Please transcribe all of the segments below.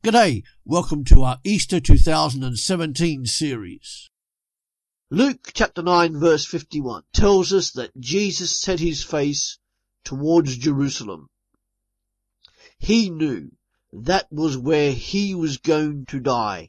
G'day, welcome to our Easter 2017 series. Luke chapter 9 verse 51 tells us that Jesus set his face towards Jerusalem. He knew that was where he was going to die.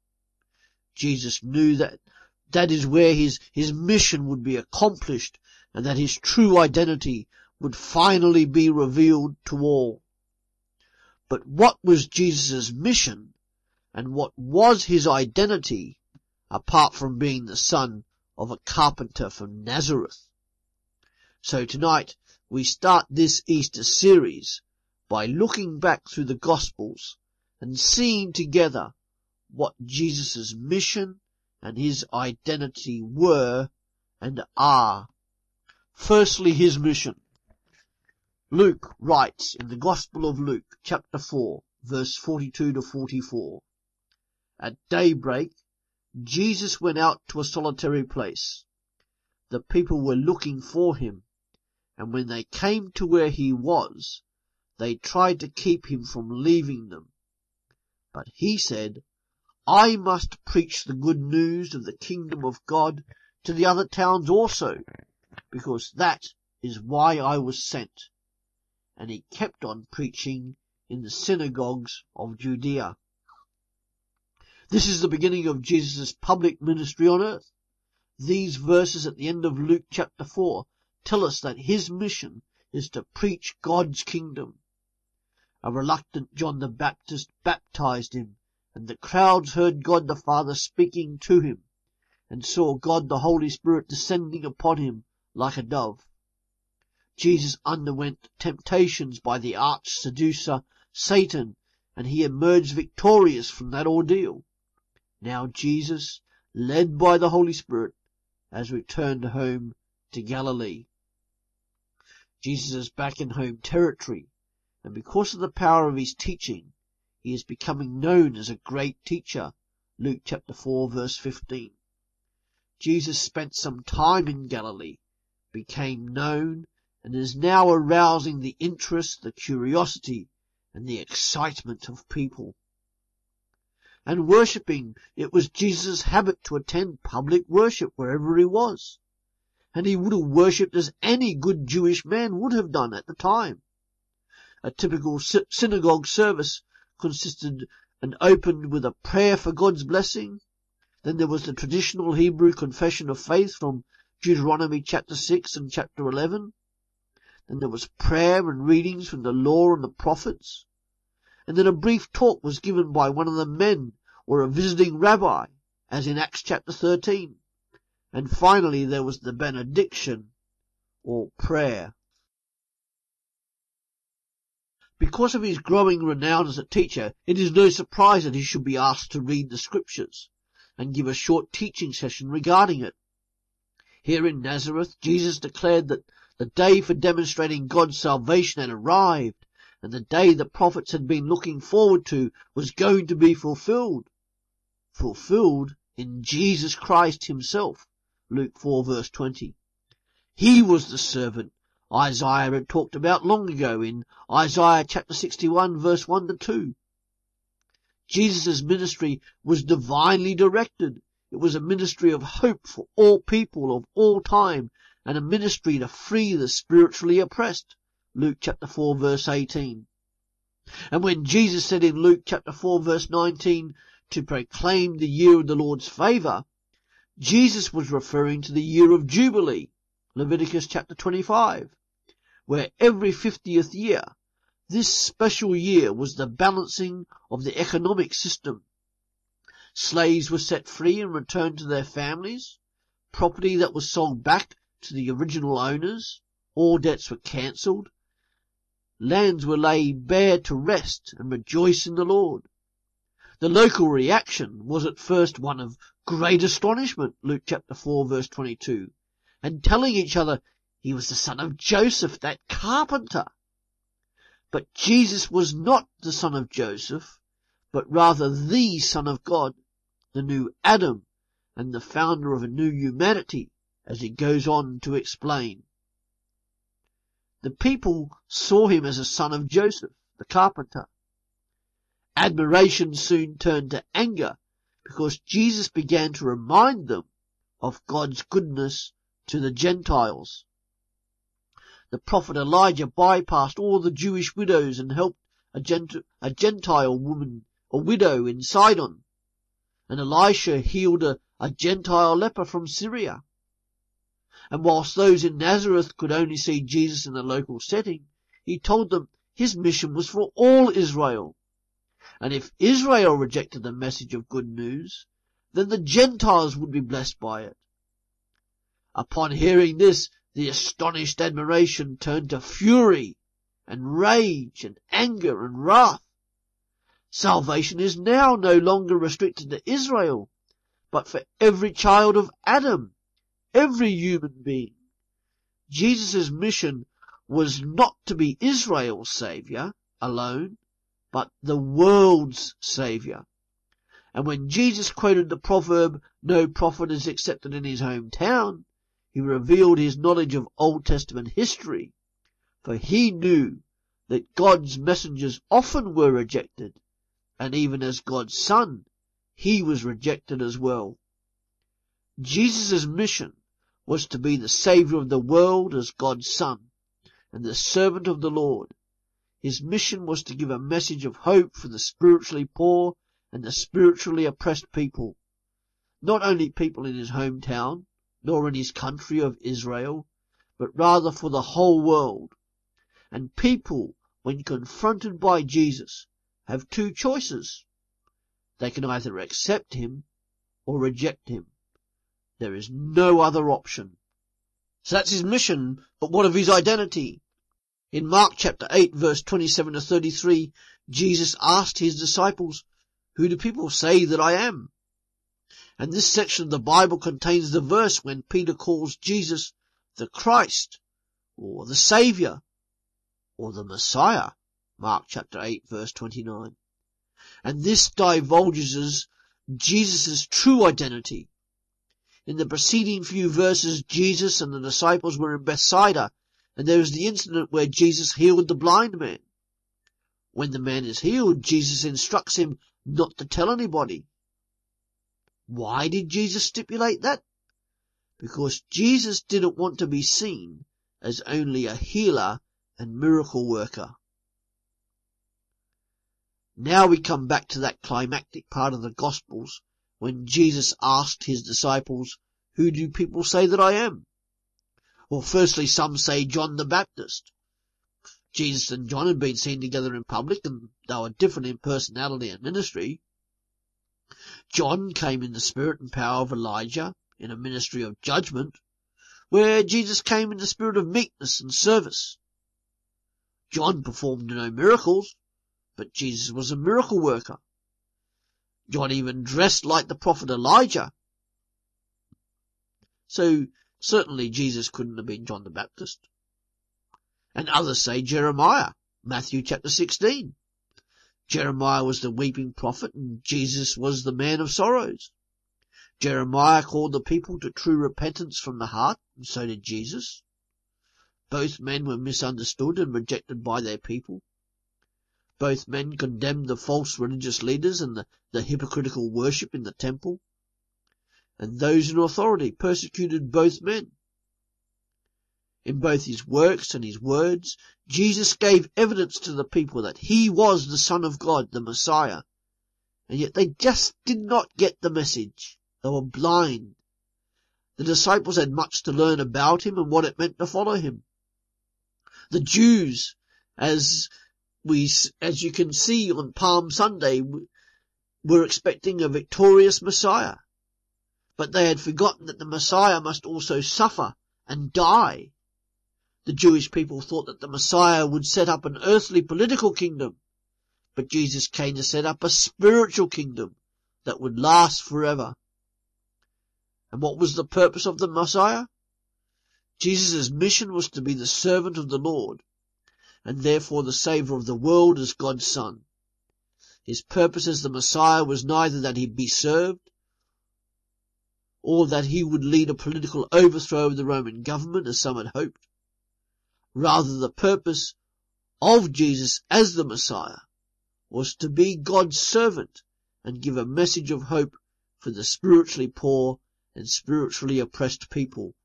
Jesus knew that is where his mission would be accomplished and that his true identity would finally be revealed to all. But what was Jesus' mission and what was his identity apart from being the son of a carpenter from Nazareth? So tonight we start this Easter series by looking back through the Gospels and seeing together what Jesus' mission and his identity were and are. Firstly, his mission. Luke writes in the Gospel of Luke, chapter 4, verse 42 to 44. At daybreak, Jesus went out to a solitary place. The people were looking for him, and when they came to where he was, they tried to keep him from leaving them. But he said, I must preach the good news of the kingdom of God to the other towns also, because that is why I was sent. And he kept on preaching in the synagogues of Judea. This is the beginning of Jesus' public ministry on earth. These verses at the end of Luke chapter 4 tell us that his mission is to preach God's kingdom. A reluctant John the Baptist baptized him, and the crowds heard God the Father speaking to him, and saw God the Holy Spirit descending upon him like a dove. Jesus underwent temptations by the arch-seducer Satan, and he emerged victorious from that ordeal. Now Jesus, led by the Holy Spirit, has returned home to Galilee. Jesus is back in home territory, and because of the power of his teaching, he is becoming known as a great teacher. Luke chapter 4 verse 15. Jesus spent some time in Galilee, became known, and is now arousing the interest, the curiosity, and the excitement of people. And worshipping, it was Jesus' habit to attend public worship wherever he was. And he would have worshipped as any good Jewish man would have done at the time. A typical synagogue service consisted and opened with a prayer for God's blessing. Then there was the traditional Hebrew confession of faith from Deuteronomy chapter 6 and chapter 11. Then there was prayer and readings from the law and the prophets. And then a brief talk was given by one of the men or a visiting rabbi, as in Acts chapter 13. And finally there was the benediction or prayer. Because of his growing renown as a teacher, it is no surprise that he should be asked to read the scriptures and give a short teaching session regarding it. Here in Nazareth, Jesus declared that the day for demonstrating God's salvation had arrived, and the day the prophets had been looking forward to was going to be fulfilled. Fulfilled in Jesus Christ himself. Luke 4 verse 20. He was the servant Isaiah had talked about long ago in Isaiah chapter 61 verse 1 to 2. Jesus' ministry was divinely directed. It was a ministry of hope for all people of all time, and a ministry to free the spiritually oppressed. Luke chapter 4 verse 18. And when Jesus said in Luke chapter 4 verse 19 to proclaim the year of the Lord's favour, Jesus was referring to the year of Jubilee, Leviticus chapter 25, where every 50th year, this special year was the balancing of the economic system. Slaves were set free and returned to their families. Property that was sold back to the original owners. All debts were cancelled. Lands were laid bare to rest and rejoice in the Lord. The local reaction was at first one of great astonishment, Luke chapter 4 verse 22, and telling each other he was the son of Joseph, that carpenter. But Jesus was not the son of Joseph, but rather the Son of God, the new Adam, and the founder of a new humanity, as he goes on to explain. The people saw him as a son of Joseph, the carpenter. admiration soon turned to anger because Jesus began to remind them of God's goodness to the Gentiles. The prophet Elijah bypassed all the Jewish widows and helped a Gentile woman, a widow in Sidon. And Elisha healed a Gentile leper from Syria. And whilst those in Nazareth could only see Jesus in a local setting, he told them his mission was for all Israel. And if Israel rejected the message of good news, then the Gentiles would be blessed by it. Upon hearing this, the astonished admiration turned to fury and rage and anger and wrath. Salvation is now no longer restricted to Israel, but for every child of Adam, every human being. Jesus' mission was not to be Israel's saviour alone, but the world's saviour. And when Jesus quoted the proverb, "No prophet is accepted in his hometown," he revealed his knowledge of Old Testament history, for he knew that God's messengers often were rejected, and even as God's son, he was rejected as well. Jesus' mission was to be the Saviour of the world as God's son, and the servant of the Lord. His mission was to give a message of hope for the spiritually poor and the spiritually oppressed people, not only people in his hometown, nor in his country of Israel, but rather for the whole world. And people, when confronted by Jesus, have two choices. They can either accept him or reject him. There is no other option. So that's his mission, but what of his identity? In Mark chapter 8, verse 27 to 33, Jesus asked his disciples, "Who do people say that I am?" And this section of the Bible contains the verse when Peter calls Jesus the Christ, or the Saviour, or the Messiah. Mark chapter 8, verse 29. And this divulges Jesus' true identity. In the preceding few verses, Jesus and the disciples were in Bethsaida, and there is the incident where Jesus healed the blind man. When the man is healed, Jesus instructs him not to tell anybody. Why did Jesus stipulate that? Because Jesus didn't want to be seen as only a healer and miracle worker. Now we come back to that climactic part of the Gospels when Jesus asked his disciples, "Who do people say that I am?" Well, firstly, some say John the Baptist. Jesus and John had been seen together in public, and they were different in personality and ministry. John came in the spirit and power of Elijah in a ministry of judgment, where Jesus came in the spirit of meekness and service. John performed no miracles, but Jesus was a miracle worker. John even dressed like the prophet Elijah. So certainly Jesus couldn't have been John the Baptist. And others say Jeremiah, Matthew chapter 16. Jeremiah was the weeping prophet and Jesus was the man of sorrows. Jeremiah called the people to true repentance from the heart, and so did Jesus. Both men were misunderstood and rejected by their people. Both men condemned the false religious leaders and the hypocritical worship in the temple. And those in authority persecuted both men. In both his works and his words, Jesus gave evidence to the people that he was the Son of God, the Messiah. And yet they just did not get the message. They were blind. The disciples had much to learn about him and what it meant to follow him. The Jews, as you can see on Palm Sunday, were expecting a victorious Messiah. But they had forgotten that the Messiah must also suffer and die. The Jewish people thought that the Messiah would set up an earthly political kingdom, but Jesus came to set up a spiritual kingdom that would last forever. And what was the purpose of the Messiah? Jesus' mission was to be the servant of the Lord, and therefore the Saviour of the world as God's Son. His purpose as the Messiah was neither that he be served, or that he would lead a political overthrow of the Roman government, as some had hoped. Rather, the purpose of Jesus as the Messiah was to be God's servant and give a message of hope for the spiritually poor and spiritually oppressed people.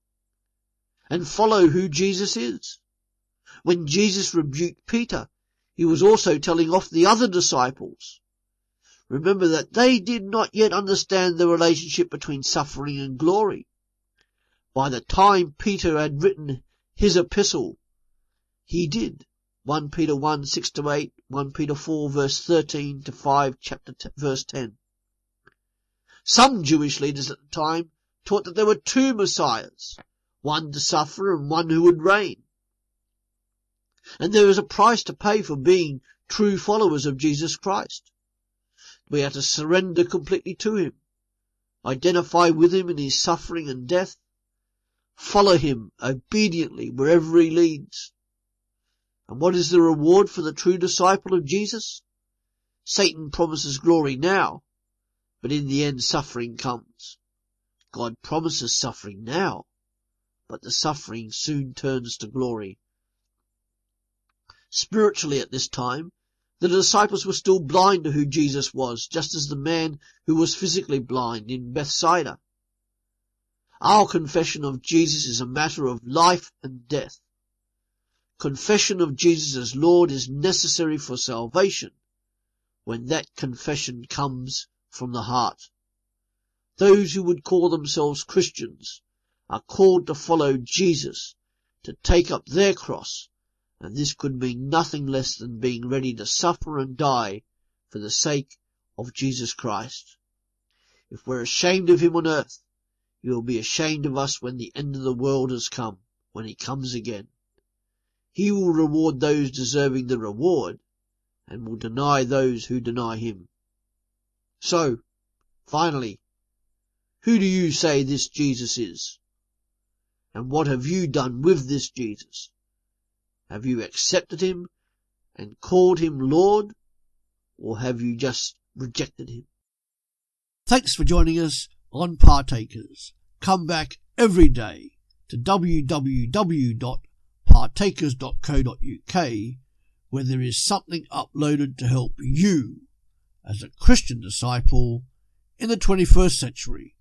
And follow who Jesus is. When Jesus rebuked Peter, he was also telling off the other disciples. Remember that they did not yet understand the relationship between suffering and glory. By the time Peter had written his epistle, he did. 1 Peter 1, 6-8, 1 Peter 4, verse 13 to 5, verse 10. Some Jewish leaders at the time taught that there were two Messiahs, one to suffer and one who would reign. And there is a price to pay for being true followers of Jesus Christ. We are to surrender completely to him, identify with him in his suffering and death, follow him obediently wherever he leads. And what is the reward for the true disciple of Jesus? Satan promises glory now, but in the end suffering comes. God promises suffering now, but the suffering soon turns to glory. Spiritually at this time, the disciples were still blind to who Jesus was, just as the man who was physically blind in Bethsaida. Our confession of Jesus is a matter of life and death. Confession of Jesus as Lord is necessary for salvation when that confession comes from the heart. Those who would call themselves Christians are called to follow Jesus, to take up their cross, and this could mean nothing less than being ready to suffer and die for the sake of Jesus Christ. If we're ashamed of him on earth, he will be ashamed of us when the end of the world has come, when he comes again. He will reward those deserving the reward, and will deny those who deny him. So, finally, who do you say this Jesus is? And what have you done with this Jesus? Have you accepted him and called him Lord, or have you just rejected him? Thanks for joining us on Partakers. Come back every day to www.partakers.co.uk, where there is something uploaded to help you as a Christian disciple in the 21st century.